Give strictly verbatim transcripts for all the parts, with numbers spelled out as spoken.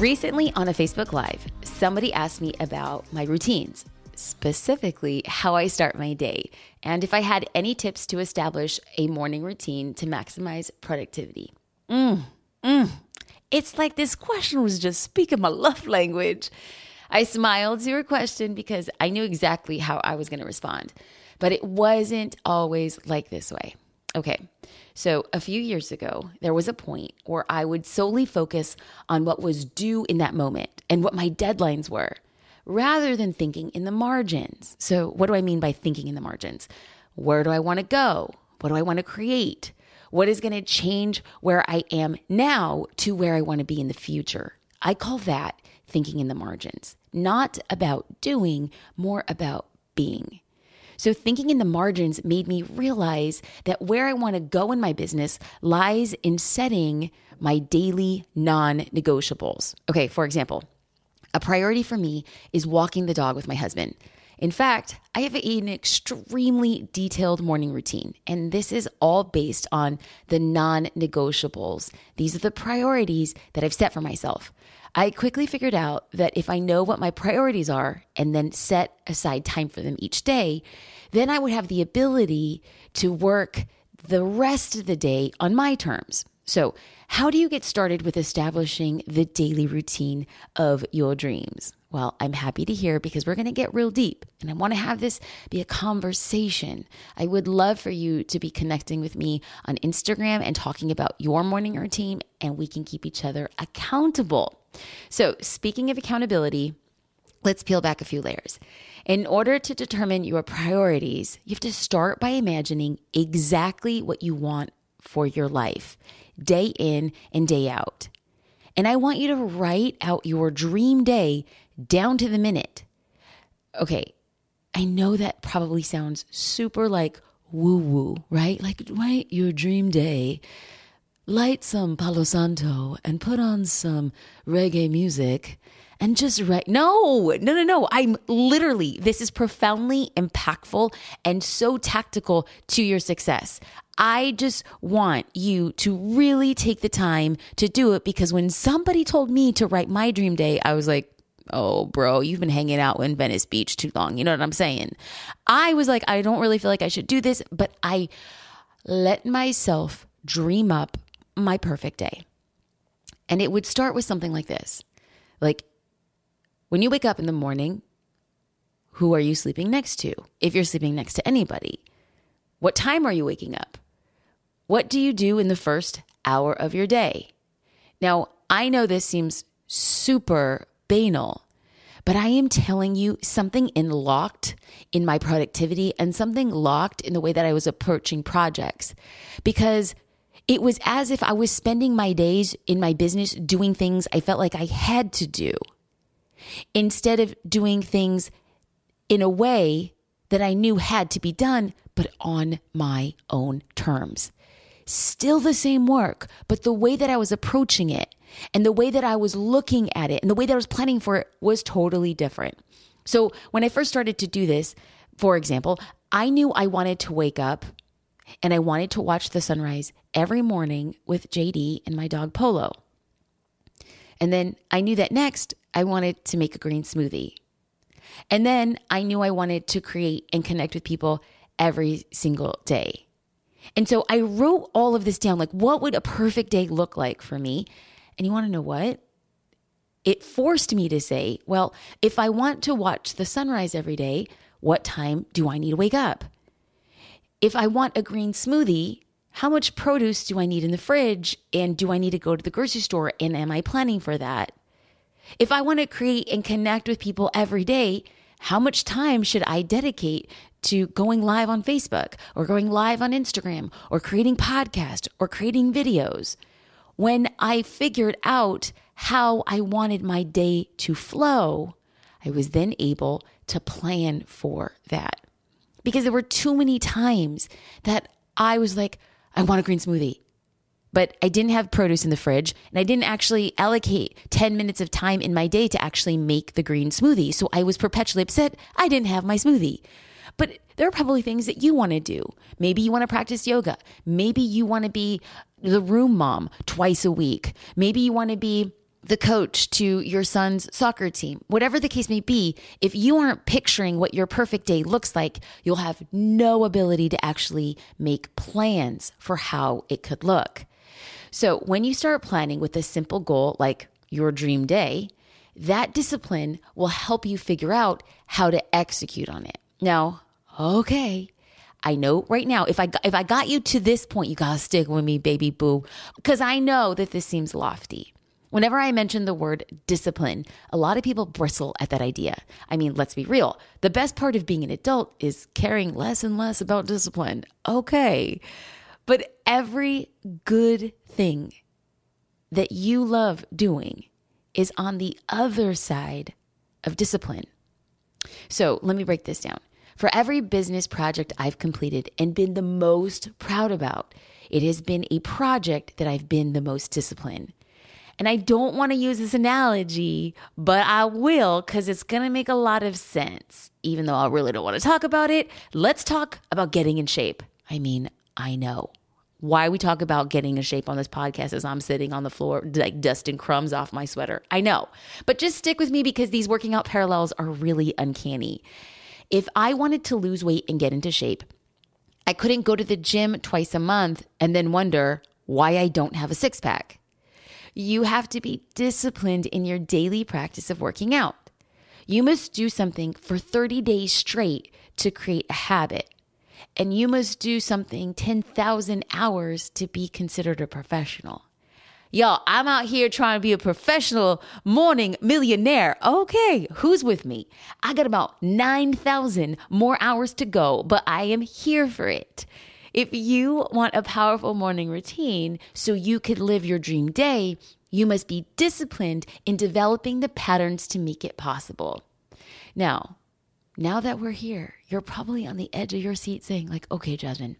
Recently on a Facebook Live, somebody asked me about my routines, specifically how I start my day, and if I had any tips to establish a morning routine to maximize productivity. Mm, mm. It's like this question was just speaking my love language. I smiled to her question because I knew exactly how I was going to respond, but it wasn't always like this way. Okay, so a few years ago, there was a point where I would solely focus on what was due in that moment and what my deadlines were, rather than thinking in the margins. So what do I mean by thinking in the margins? Where do I want to go? What do I want to create? What is going to change where I am now to where I want to be in the future? I call that thinking in the margins, not about doing, more about being. So thinking in the margins made me realize that where I want to go in my business lies in setting my daily non-negotiables. Okay, for example, a priority for me is walking the dog with my husband. In fact, I have an extremely detailed morning routine, and this is all based on the non-negotiables. These are the priorities that I've set for myself. I quickly figured out that if I know what my priorities are and then set aside time for them each day, then I would have the ability to work the rest of the day on my terms. So how do you get started with establishing the daily routine of your dreams? Well, I'm happy to hear because we're going to get real deep and I want to have this be a conversation. I would love for you to be connecting with me on Instagram and talking about your morning routine, and we can keep each other accountable. So speaking of accountability, let's peel back a few layers. In order to determine your priorities, you have to start by imagining exactly what you want for your life, day in and day out. And I want you to write out your dream day down to the minute. Okay, I know that probably sounds super like woo-woo, right? Like write your dream day, light some Palo Santo and put on some reggae music and just write. No, no, no, no. I'm literally, this is profoundly impactful and so tactical to your success. I just want you to really take the time to do it, because when somebody told me to write my dream day, I was like, oh, bro, you've been hanging out in Venice Beach too long. You know what I'm saying? I was like, I don't really feel like I should do this, but I let myself dream up my perfect day. And it would start with something like this. Like, when you wake up in the morning, who are you sleeping next to? If you're sleeping next to anybody, what time are you waking up? What do you do in the first hour of your day? Now, I know this seems super banal, but I am telling you something unlocked in my productivity and something locked in the way that I was approaching projects, because it was as if I was spending my days in my business doing things I felt like I had to do, instead of doing things in a way that I knew had to be done, but on my own terms. Still the same work, but the way that I was approaching it and the way that I was looking at it and the way that I was planning for it was totally different. So when I first started to do this, for example, I knew I wanted to wake up and I wanted to watch the sunrise every morning with J D and my dog Polo. And then I knew that next I wanted to make a green smoothie. And then I knew I wanted to create and connect with people every single day. And so I wrote all of this down, like what would a perfect day look like for me? And you want to know what? It forced me to say, well, if I want to watch the sunrise every day, what time do I need to wake up? If I want a green smoothie, how much produce do I need in the fridge? And do I need to go to the grocery store? And am I planning for that? If I want to create and connect with people every day, how much time should I dedicate to going live on Facebook or going live on Instagram or creating podcasts or creating videos? When I figured out how I wanted my day to flow, I was then able to plan for that. Because there were too many times that I was like, I want a green smoothie, but I didn't have produce in the fridge and I didn't actually allocate ten minutes of time in my day to actually make the green smoothie. So I was perpetually upset I didn't have my smoothie. But there are probably things that you want to do. Maybe you want to practice yoga. Maybe you want to be the room mom twice a week. Maybe you want to be the coach to your son's soccer team, whatever the case may be, if you aren't picturing what your perfect day looks like, you'll have no ability to actually make plans for how it could look. So when you start planning with a simple goal like your dream day, that discipline will help you figure out how to execute on it. Now, okay, I know right now, if I if I got you to this point, you gotta stick with me, baby boo, because I know that this seems lofty. Whenever I mention the word discipline, a lot of people bristle at that idea. I mean, let's be real. The best part of being an adult is caring less and less about discipline. Okay. But every good thing that you love doing is on the other side of discipline. So let me break this down. For every business project I've completed and been the most proud about, it has been a project that I've been the most disciplined. And I don't want to use this analogy, but I will because it's going to make a lot of sense. Even though I really don't want to talk about it, let's talk about getting in shape. I mean, I know. Why we talk about getting in shape on this podcast as I'm sitting on the floor, like dusting crumbs off my sweater. I know. But just stick with me because these working out parallels are really uncanny. If I wanted to lose weight and get into shape, I couldn't go to the gym twice a month and then wonder why I don't have a six pack. You have to be disciplined in your daily practice of working out. You must do something for thirty days straight to create a habit. And you must do something ten thousand hours to be considered a professional. Y'all, I'm out here trying to be a professional morning millionaire. Okay, who's with me? I got about nine thousand more hours to go, but I am here for it. If you want a powerful morning routine so you could live your dream day, you must be disciplined in developing the patterns to make it possible. Now, now that we're here, you're probably on the edge of your seat saying like, okay, Jasmine,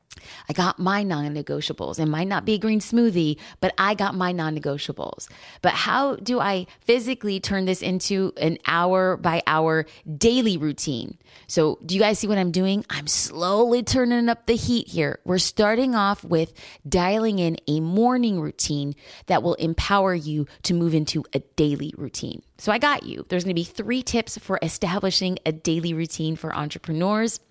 I got my non-negotiables. It might not be a green smoothie, but I got my non-negotiables. But how do I physically turn this into an hour by hour daily routine? So do you guys see what I'm doing? I'm slowly turning up the heat here. We're starting off with dialing in a morning routine that will empower you to move into a daily routine. So I got you. There's going to be three tips for establishing a daily routine for entrepreneurs.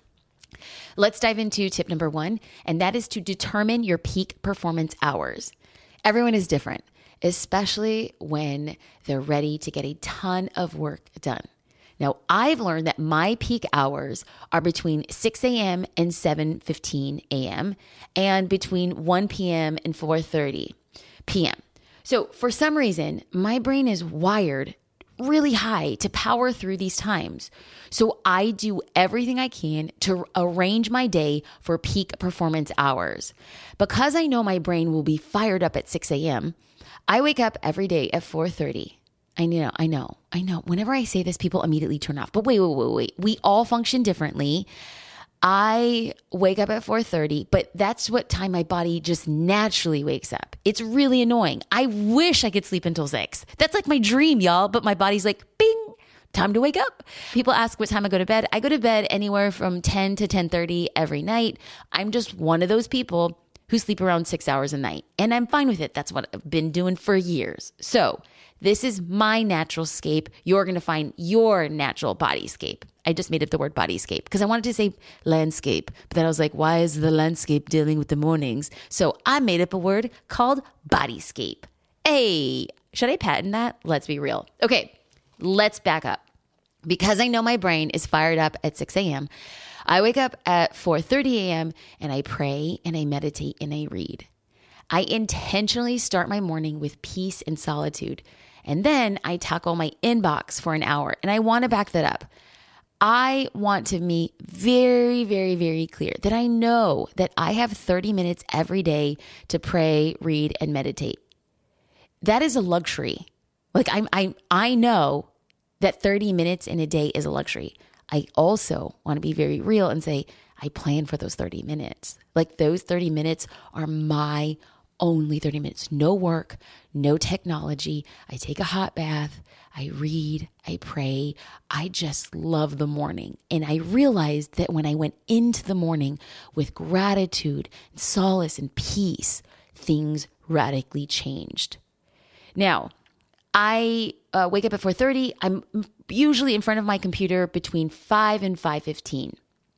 Let's dive into tip number one, and that is to determine your peak performance hours. Everyone is different, especially when they're ready to get a ton of work done. Now, I've learned that my peak hours are between six a.m. and seven fifteen a.m. and between one p.m. and four thirty p.m. So for some reason, my brain is wired really high to power through these times. So I do everything I can to arrange my day for peak performance hours. Because I know my brain will be fired up at six a.m., I wake up every day at four thirty. I know, I know, I know. Whenever I say this, people immediately turn off. But wait, wait, wait, wait. We all function differently. I wake up at four thirty, but that's what time my body just naturally wakes up. It's really annoying. I wish I could sleep until six. That's like my dream, y'all. But my body's like, bing, time to wake up. People ask what time I go to bed. I go to bed anywhere from ten to ten thirty every night. I'm just one of those people who sleep around six hours a night. And I'm fine with it. That's what I've been doing for years. So this is my natural scape. You're going to find your natural bodyscape. I just made up the word bodyscape because I wanted to say landscape, but then I was like, why is the landscape dealing with the mornings? So I made up a word called bodyscape. Hey, should I patent that? Let's be real. Okay, let's back up. Because I know my brain is fired up at six a.m., I wake up at four thirty a.m. and I pray and I meditate and I read. I intentionally start my morning with peace and solitude. And then I tackle my inbox for an hour. And I want to back that up. I want to be very, very, very clear that I know that I have thirty minutes every day to pray, read, and meditate. That is a luxury. Like I'm, I, I know that thirty minutes in a day is a luxury. I also want to be very real and say, I plan for those thirty minutes. Like those thirty minutes are my only thirty minutes. No work, no technology. I take a hot bath. I read, I pray. I just love the morning. And I realized that when I went into the morning with gratitude, solace, and peace, things radically changed. Now, I uh, wake up at four thirty. I'm usually in front of my computer between five and five fifteen.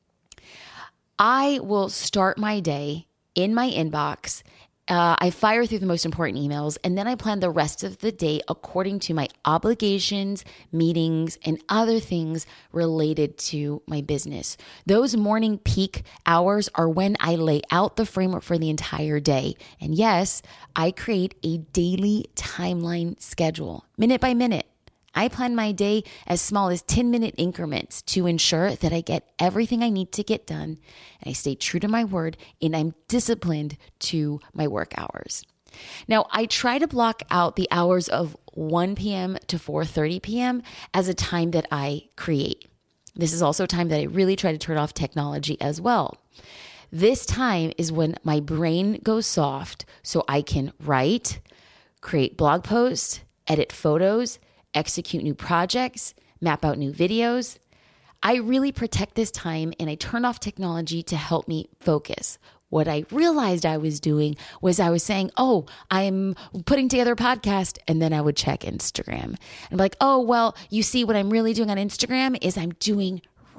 I will start my day in my inbox. Uh, I fire through the most important emails, and then I plan the rest of the day according to my obligations, meetings, and other things related to my business. Those morning peak hours are when I lay out the framework for the entire day. And yes, I create a daily timeline schedule, minute by minute. I plan my day as small as ten minute increments to ensure that I get everything I need to get done, and I stay true to my word, and I'm disciplined to my work hours. Now, I try to block out the hours of one p.m. to four thirty p.m. as a time that I create. This is also a time that I really try to turn off technology as well. This time is when my brain goes soft so I can write, create blog posts, edit photos, execute new projects, map out new videos. I really protect this time and I turn off technology to help me focus. What I realized I was doing was I was saying, oh, I'm putting together a podcast, and then I would check Instagram. I'm like, oh, well, you see what I'm really doing on Instagram is I'm doing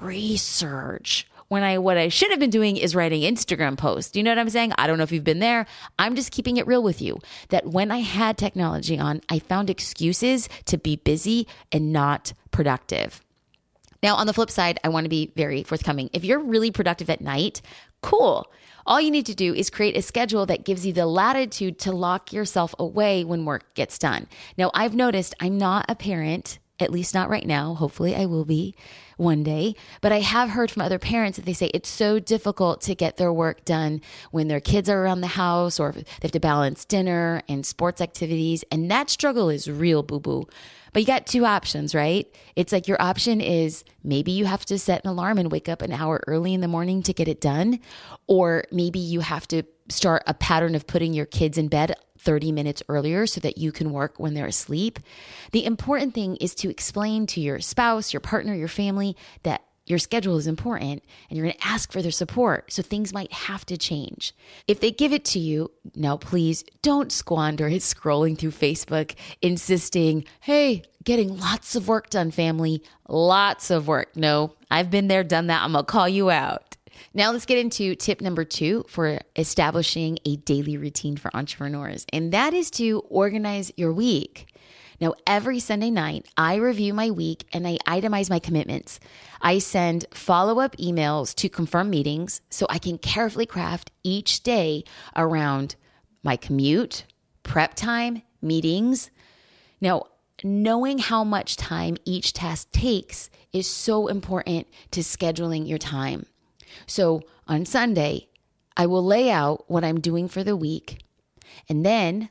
research. When I, what I should have been doing is writing Instagram posts. You know what I'm saying? I don't know if you've been there. I'm just keeping it real with you that when I had technology on, I found excuses to be busy and not productive. Now, on the flip side, I want to be very forthcoming. If you're really productive at night, cool. All you need to do is create a schedule that gives you the latitude to lock yourself away when work gets done. Now, I've noticed I'm not a parent, at least not right now. Hopefully I will be one day. But I have heard from other parents that they say it's so difficult to get their work done when their kids are around the house, or they have to balance dinner and sports activities. And that struggle is real, boo-boo. But you got two options, right? It's like your option is maybe you have to set an alarm and wake up an hour early in the morning to get it done. Or maybe you have to start a pattern of putting your kids in bed thirty minutes earlier so that you can work when they're asleep. The important thing is to explain to your spouse, your partner, your family that your schedule is important and you're going to ask for their support. So things might have to change. If they give it to you, now please don't squander it scrolling through Facebook, insisting, hey, getting lots of work done, family, lots of work. No, I've been there, done that. I'm going to call you out. Now let's get into tip number two for establishing a daily routine for entrepreneurs. And that is to organize your week. Now, every Sunday night, I review my week and I itemize my commitments. I send follow-up emails to confirm meetings so I can carefully craft each day around my commute, prep time, meetings. Now, knowing how much time each task takes is so important to scheduling your time. So on Sunday, I will lay out what I'm doing for the week, and then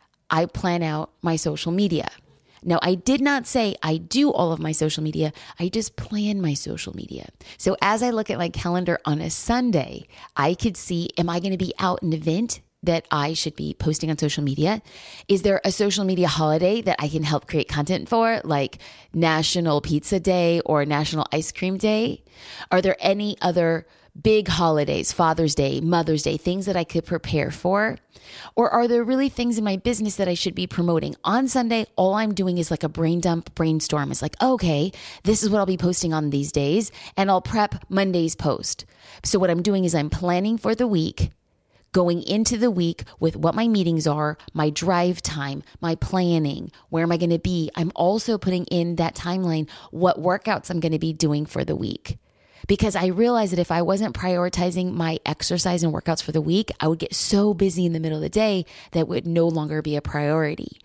I plan out my social media. Now, I did not say I do all of my social media. I just plan my social media. So as I look at my calendar on a Sunday, I could see, am I going to be out an event that I should be posting on social media? Is there a social media holiday that I can help create content for, like National Pizza Day or National Ice Cream Day? Are there any other big holidays, Father's Day, Mother's Day, things that I could prepare for? Or are there really things in my business that I should be promoting? On Sunday, all I'm doing is like a brain dump, brainstorm. It's like, okay, this is what I'll be posting on these days, and I'll prep Monday's post. So what I'm doing is I'm planning for the week, going into the week with what my meetings are, my drive time, my planning, where am I going to be? I'm also putting in that timeline, what workouts I'm going to be doing for the week. Because I realized that if I wasn't prioritizing my exercise and workouts for the week, I would get so busy in the middle of the day that would no longer be a priority.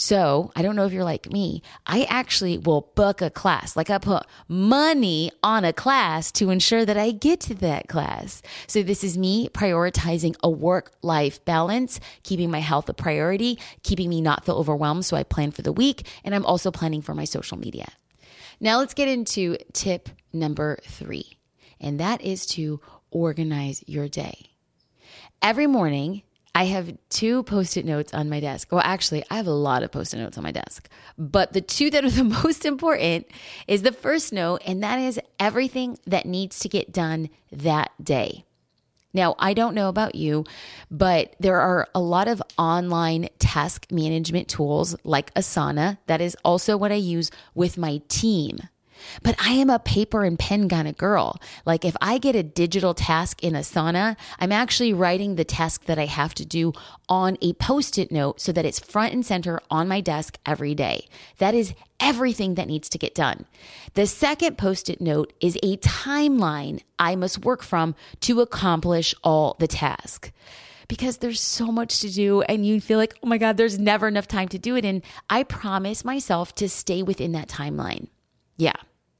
So I don't know if you're like me. I actually will book a class. Like I put money on a class to ensure that I get to that class. So this is me prioritizing a work-life balance, keeping my health a priority, keeping me not feel overwhelmed. So I plan for the week, and I'm also planning for my social media. Now let's get into tip number three, and that is to organize your day. Every morning, I have two Post-it notes on my desk. Well, actually, I have a lot of Post-it notes on my desk, but the two that are the most important is the first note, and that is everything that needs to get done that day. Now, I don't know about you, but there are a lot of online task management tools like Asana. That is also what I use with my team. But I am a paper and pen kind of girl. Like if I get a digital task in Asana, I'm actually writing the task that I have to do on a Post-it note so that it's front and center on my desk every day. That is everything that needs to get done. The second Post-it note is a timeline I must work from to accomplish all the tasks. Because there's so much to do and you feel like, oh my God, there's never enough time to do it. And I promise myself to stay within that timeline. Yeah.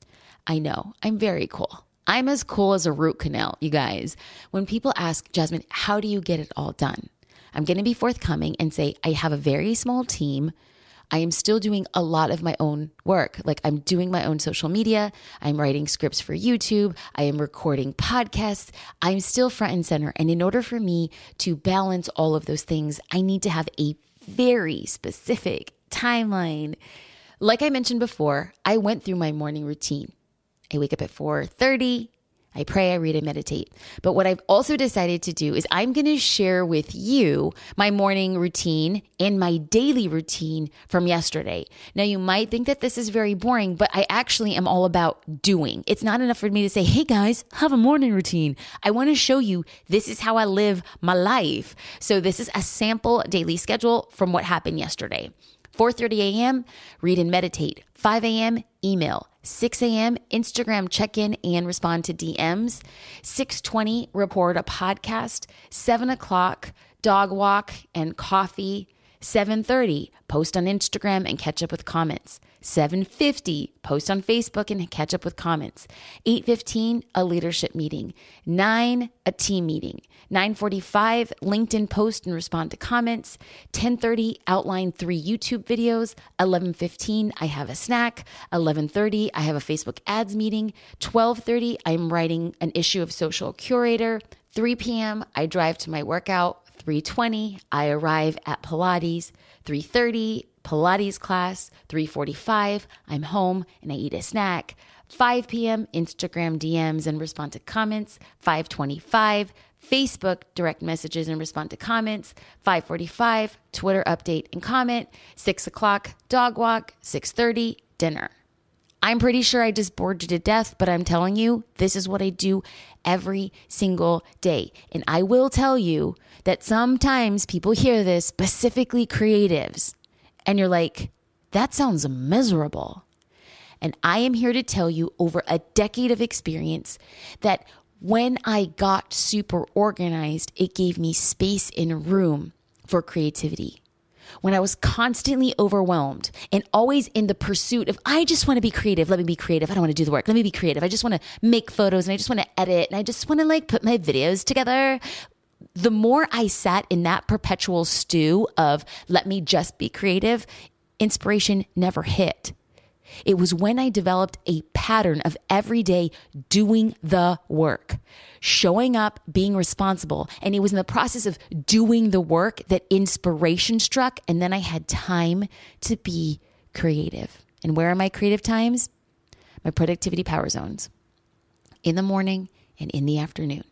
I know, I'm very cool. I'm as cool as a root canal, you guys. When people ask, Jasmine, how do you get it all done? I'm going to be forthcoming and say, I have a very small team. I am still doing a lot of my own work. Like I'm doing my own social media. I'm writing scripts for YouTube. I am recording podcasts. I'm still front and center. And in order for me to balance all of those things, I need to have a very specific timeline. Like I mentioned before, I went through my morning routine. I wake up at four thirty, I pray, I read, and meditate. But what I've also decided to do is I'm going to share with you my morning routine and my daily routine from yesterday. Now, you might think that this is very boring, but I actually am all about doing. It's not enough for me to say, hey guys, have a morning routine. I want to show you this is how I live my life. So this is a sample daily schedule from what happened yesterday. four thirty a.m., read and meditate. five a.m., email. six a.m., Instagram check-in and respond to D Ms. six twenty, record a podcast. seven o'clock, dog walk and coffee. seven thirty, post on Instagram and catch up with comments. seven fifty, post on Facebook and catch up with comments. eight fifteen, a leadership meeting. nine, a team meeting. nine forty-five, LinkedIn post and respond to comments. ten thirty, outline three YouTube videos. eleven fifteen, I have a snack. eleven thirty, I have a Facebook ads meeting. twelve thirty, I'm writing an issue of Social Curator. three p.m., I drive to my workout. three twenty, I arrive at Pilates. three thirty, Pilates class. three forty-five, I'm home and I eat a snack. five p.m., Instagram D Ms and respond to comments. five twenty-five, Facebook direct messages and respond to comments. five forty-five, Twitter update and comment. six o'clock, dog walk. six thirty, dinner. I'm pretty sure I just bored you to death, but I'm telling you, this is what I do every single day. And I will tell you that sometimes people hear this, specifically creatives, and you're like, that sounds miserable. And I am here to tell you over a decade of experience that when I got super organized, it gave me space and room for creativity. When I was constantly overwhelmed and always in the pursuit of, I just want to be creative. Let me be creative. I don't want to do the work. Let me be creative. I just want to make photos and I just want to edit and I just want to like put my videos together. The more I sat in that perpetual stew of let me just be creative, inspiration never hit. It was when I developed a pattern of every day doing the work, showing up, being responsible. And it was in the process of doing the work that inspiration struck. And then I had time to be creative. And where are my creative times? My productivity power zones. In the morning and in the afternoon.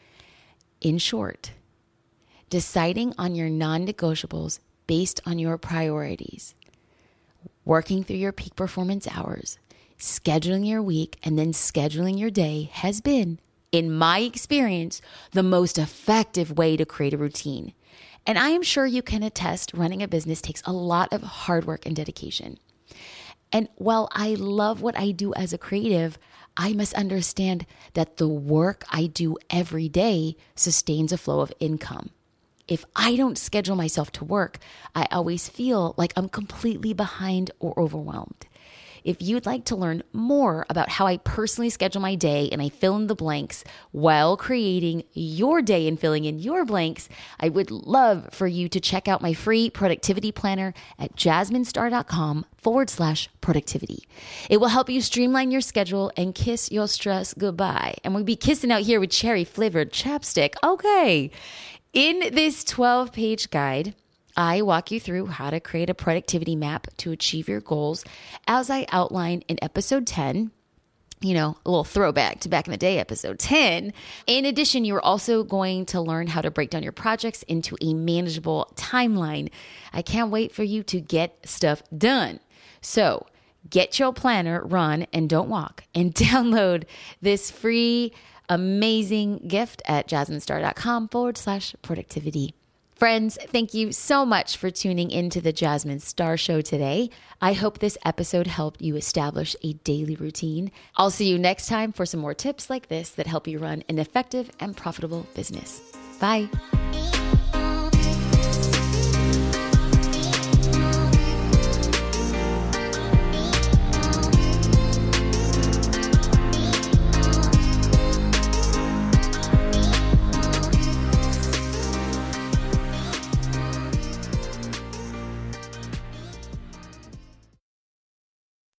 In short, deciding on your non-negotiables based on your priorities. Working through your peak performance hours, scheduling your week, and then scheduling your day has been, in my experience, the most effective way to create a routine. And I am sure you can attest running a business takes a lot of hard work and dedication. And while I love what I do as a creative, I must understand that the work I do every day sustains a flow of income. If I don't schedule myself to work, I always feel like I'm completely behind or overwhelmed. If you'd like to learn more about how I personally schedule my day and I fill in the blanks while creating your day and filling in your blanks, I would love for you to check out my free productivity planner at jasminestar.com forward slash productivity. It will help you streamline your schedule and kiss your stress goodbye. And we'll be kissing out here with cherry flavored chapstick. Okay. In this twelve-page guide, I walk you through how to create a productivity map to achieve your goals as I outline in episode ten. you know, a little throwback to back in the day, episode ten. In addition, you're also going to learn how to break down your projects into a manageable timeline. I can't wait for you to get stuff done. So get your planner, run, and don't walk, and download this free, amazing gift at jasminestar.com forward slash productivity. Friends, thank you so much for tuning into the Jasmine Star Show today. I hope this episode helped you establish a daily routine. I'll see you next time for some more tips like this that help you run an effective and profitable business. Bye.